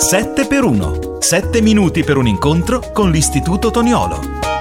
7 per 1. 7 minuti per un incontro con l'Istituto Toniolo.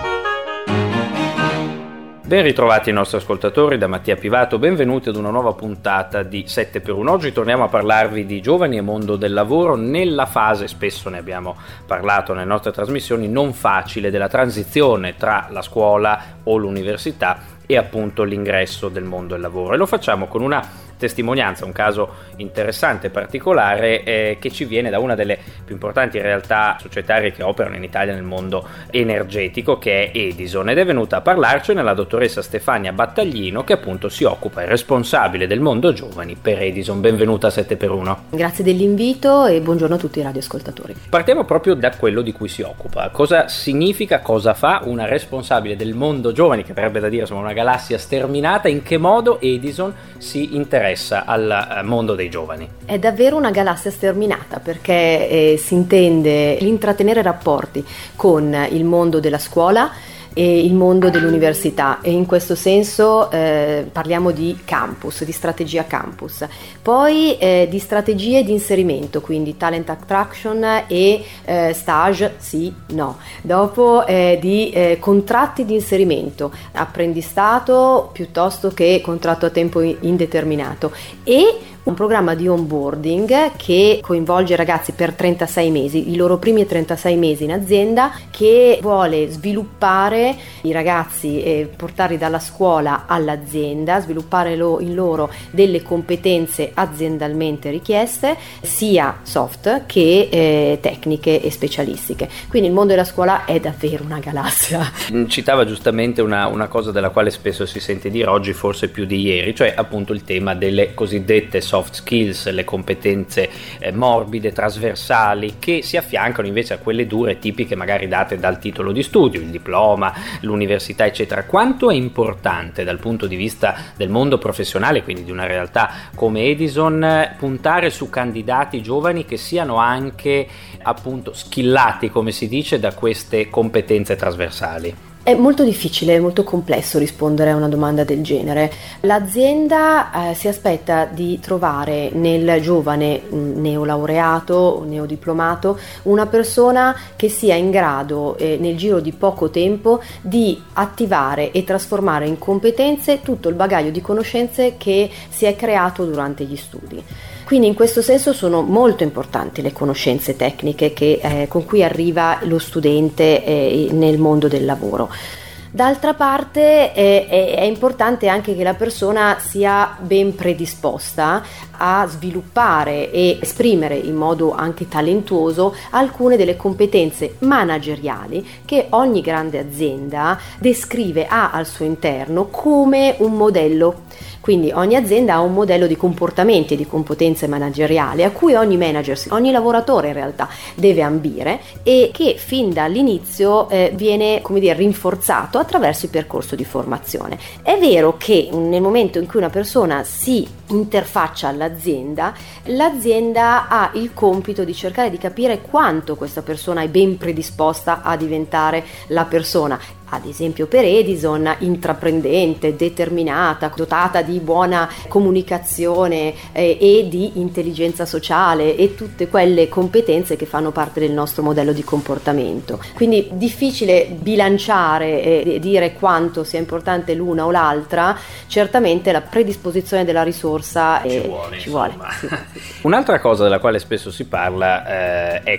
Ben ritrovati i nostri ascoltatori da Mattia Pivato, benvenuti ad una nuova puntata di 7 per 1. Oggi torniamo a parlarvi di giovani e mondo del lavoro nella fase, spesso ne abbiamo parlato nelle nostre trasmissioni, non facile della transizione tra la scuola o l'università e appunto l'ingresso del mondo del lavoro, e lo facciamo con una testimonianza, un caso interessante e particolare che ci viene da una delle più importanti realtà societarie che operano in Italia nel mondo energetico, che è Edison, ed è venuta a parlarcene la dottoressa Stefania Battaglino, che appunto si occupa, è responsabile del mondo giovani per Edison. Benvenuta a 7 per 1. Grazie dell'invito e buongiorno a tutti i radioascoltatori. Partiamo proprio da quello di cui si occupa. Cosa significa, cosa fa una responsabile del mondo giovani, che verrebbe da dire insomma una galassia sterminata? In che modo Edison si interessa al mondo dei giovani? È davvero una galassia sterminata, perché si intende l'intrattenere rapporti con il mondo della scuola e il mondo dell'università, e in questo senso parliamo di campus, di strategia campus, poi di strategie di inserimento, quindi talent attraction e stage sì, no, dopo di contratti di inserimento, apprendistato piuttosto che contratto a tempo indeterminato, e un programma di onboarding che coinvolge i ragazzi per 36 mesi, i loro primi 36 mesi in azienda, che vuole sviluppare i ragazzi e portarli dalla scuola all'azienda, sviluppare in loro delle competenze aziendalmente richieste, sia soft che tecniche e specialistiche. Quindi il mondo della scuola è davvero una galassia. Citava giustamente una cosa della quale spesso si sente dire oggi, forse più di ieri, cioè appunto il tema delle cosiddette soft skills, le competenze morbide, trasversali, che si affiancano invece a quelle dure, tipiche, magari date dal titolo di studio, il diploma, l'università, eccetera. Quanto è importante dal punto di vista del mondo professionale, quindi di una realtà come Edison, puntare su candidati giovani che siano anche appunto skillati, come si dice, da queste competenze trasversali? È molto difficile, è molto complesso rispondere a una domanda del genere. L'azienda si aspetta di trovare nel giovane neolaureato o neodiplomato una persona che sia in grado nel giro di poco tempo di attivare e trasformare in competenze tutto il bagaglio di conoscenze che si è creato durante gli studi. Quindi in questo senso sono molto importanti le conoscenze tecniche con cui arriva lo studente nel mondo del lavoro. D'altra parte è importante anche che la persona sia ben predisposta a sviluppare e esprimere in modo anche talentuoso alcune delle competenze manageriali che ogni grande azienda descrive, ha al suo interno come un modello. Quindi ogni azienda ha un modello di comportamenti e di competenze manageriali a cui ogni manager, ogni lavoratore in realtà deve ambire, e che fin dall'inizio viene, come dire, rinforzato attraverso il percorso di formazione. È vero che nel momento in cui una persona si interfaccia all'azienda, l'azienda ha il compito di cercare di capire quanto questa persona è ben predisposta a diventare la persona. Ad esempio per Edison, intraprendente, determinata, dotata di buona comunicazione e di intelligenza sociale e tutte quelle competenze che fanno parte del nostro modello di comportamento. Quindi difficile bilanciare e dire quanto sia importante l'una o l'altra. Certamente la predisposizione della risorsa ci vuole. Sì. Un'altra cosa della quale spesso si parla è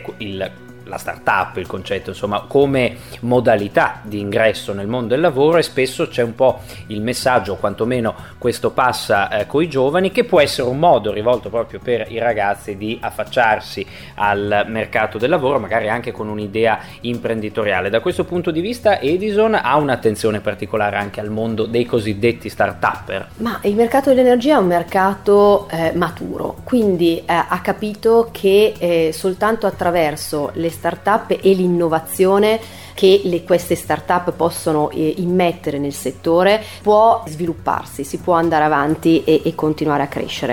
la startup, il concetto insomma come modalità di ingresso nel mondo del lavoro, e spesso c'è un po' il messaggio, quantomeno questo passa coi giovani, che può essere un modo rivolto proprio per i ragazzi di affacciarsi al mercato del lavoro, magari anche con un'idea imprenditoriale. Da questo punto di vista Edison ha un'attenzione particolare anche al mondo dei cosiddetti start-upper. Ma il mercato dell'energia è un mercato maturo, quindi ha capito che soltanto attraverso le start-up e l'innovazione che queste start-up possono immettere nel settore può svilupparsi, si può andare avanti e continuare a crescere.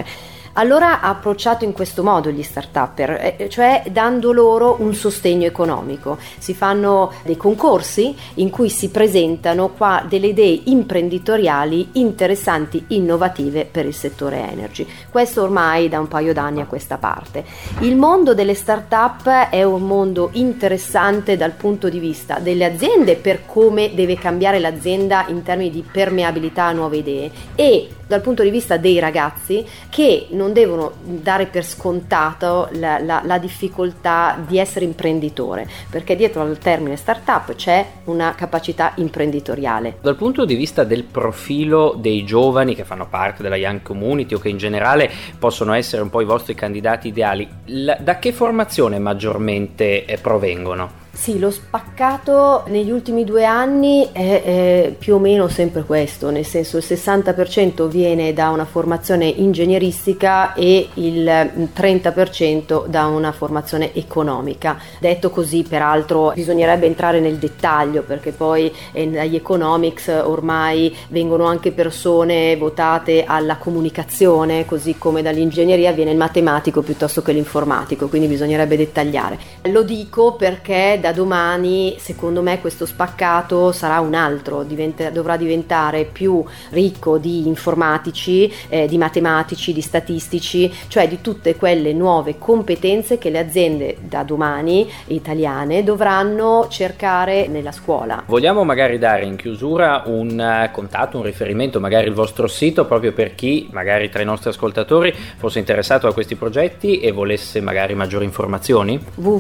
Allora ha approcciato in questo modo gli start-upper, cioè dando loro un sostegno economico. Si fanno dei concorsi in cui si presentano qua delle idee imprenditoriali interessanti, innovative per il settore energy. Questo ormai da un paio d'anni a questa parte. Il mondo delle start-up è un mondo interessante dal punto di vista delle aziende, per come deve cambiare l'azienda in termini di permeabilità a nuove idee, e dal punto di vista dei ragazzi, che non devono dare per scontato la difficoltà di essere imprenditore, perché dietro al termine startup c'è una capacità imprenditoriale. Dal punto di vista del profilo dei giovani che fanno parte della Young Community o che in generale possono essere un po' i vostri candidati ideali, da che formazione maggiormente provengono? Sì, lo spaccato negli ultimi 2 anni è più o meno sempre questo, nel senso il 60% viene da una formazione ingegneristica e il 30% da una formazione economica. Detto così, peraltro, bisognerebbe entrare nel dettaglio, perché poi dagli economics ormai vengono anche persone votate alla comunicazione, così come dall'ingegneria viene il matematico piuttosto che l'informatico, quindi bisognerebbe dettagliare. Lo dico perché da domani, secondo me, questo spaccato sarà un altro, dovrà diventare più ricco di informatici, di matematici, di statistici, cioè di tutte quelle nuove competenze che le aziende da domani italiane dovranno cercare nella scuola. Vogliamo magari dare in chiusura un contatto, un riferimento, magari il vostro sito, proprio per chi magari tra i nostri ascoltatori fosse interessato a questi progetti e volesse magari maggiori informazioni?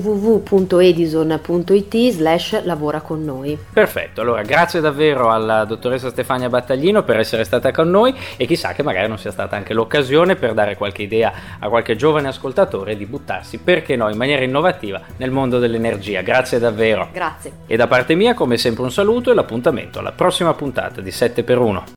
www.edison.it/lavora con noi. Perfetto, allora grazie davvero alla dottoressa Stefania Battaglino per essere stata con noi, e chissà che magari non sia stata anche l'occasione per dare qualche idea a qualche giovane ascoltatore di buttarsi, perché no, in maniera innovativa nel mondo dell'energia. Grazie davvero. Grazie. E da parte mia, come sempre, un saluto e l'appuntamento alla prossima puntata di 7x1.